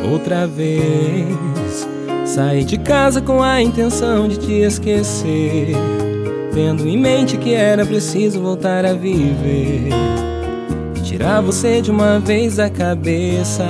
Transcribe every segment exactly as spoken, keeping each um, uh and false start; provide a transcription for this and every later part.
Outra vez saí de casa com a intenção de te esquecer, tendo em mente que era preciso voltar a viver e tirar você de uma vez da cabeça.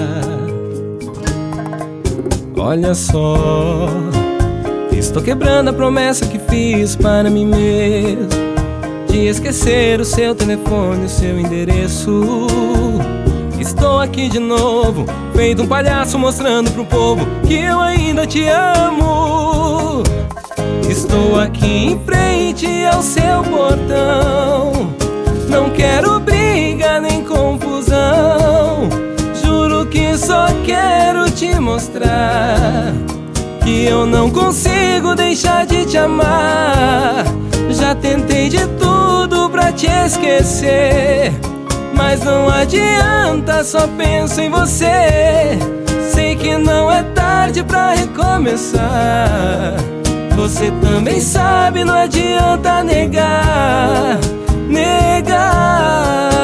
Olha só, estou quebrando a promessa que fiz para mim mesmo, de esquecer o seu telefone, o seu endereço. Estou aqui de novo, feito um palhaço, mostrando pro povo que eu ainda te amo. Estou aqui em frente ao seu portão, não quero briga nem confusão. Juro que só quero te mostrar que eu não consigo deixar de te amar. Já tentei de tudo pra te esquecer, mas não adianta, só penso em você. Sei que não é tarde pra recomeçar. Você também sabe, não adianta negar, negar.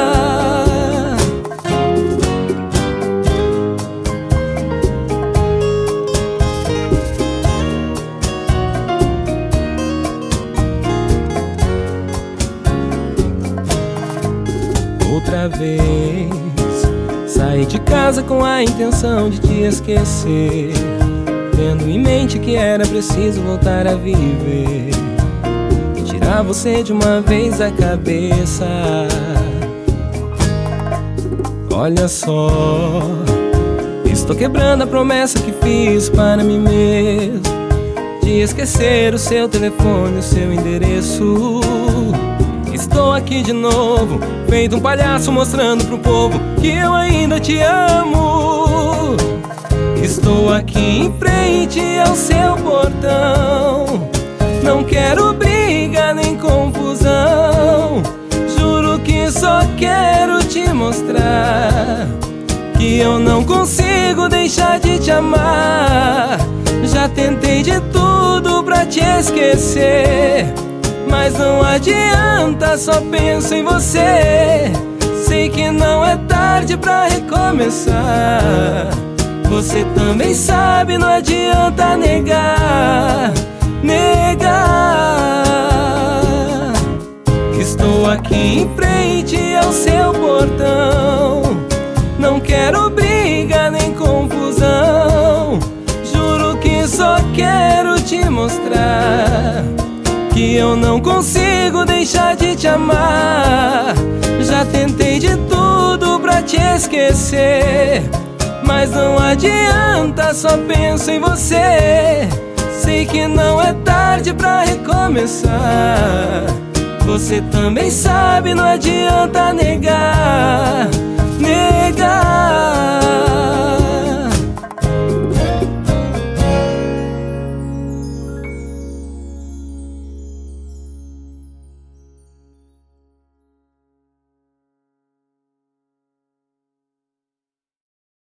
Outra vez saí de casa com a intenção de te esquecer, tendo em mente que era preciso voltar a viver e tirar você de uma vez da cabeça. Olha só, estou quebrando a promessa que fiz para mim mesmo, de esquecer o seu telefone, o seu endereço. Estou aqui de novo, feito um palhaço, mostrando pro povo que eu ainda te amo. Estou aqui em frente ao seu portão, não quero briga nem confusão. Juro que só quero te mostrar que eu não consigo deixar de te amar. Já tentei de tudo pra te esquecer, mas não adianta, só penso em você. Sei que não é tarde pra recomeçar. Você também sabe, não adianta negar, negar. Estou aqui em frente ao seu portão, não quero briga nem confusão. Juro que só quero te mostrar que eu não consigo deixar de te amar. Já tentei de tudo pra te esquecer, mas não adianta, só penso em você. Sei que não é tarde pra recomeçar. Você também sabe, não adianta negar, negar.